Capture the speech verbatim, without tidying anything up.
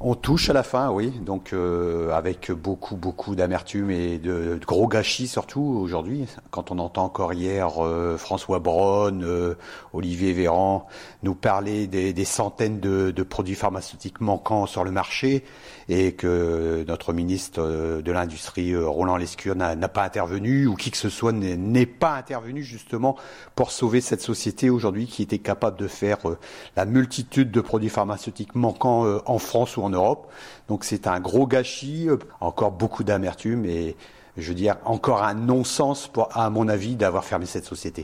On touche à la fin, oui, donc euh, avec beaucoup, beaucoup d'amertume et de, de gros gâchis surtout aujourd'hui. Quand on entend encore hier euh, François Braun, euh, Olivier Véran nous parler des, des centaines de, de produits pharmaceutiques manquants sur le marché et que notre ministre de l'Industrie, Roland Lescure, n'a, n'a pas intervenu ou qui que ce soit n'est, n'est pas intervenu justement pour sauver cette société aujourd'hui qui était capable de faire euh, la multitude de produits pharmaceutiques manquants euh, en France ou en Europe. Donc c'est un gros gâchis, encore beaucoup d'amertume et je veux dire encore un non-sens pour, à mon avis, d'avoir fermé cette société.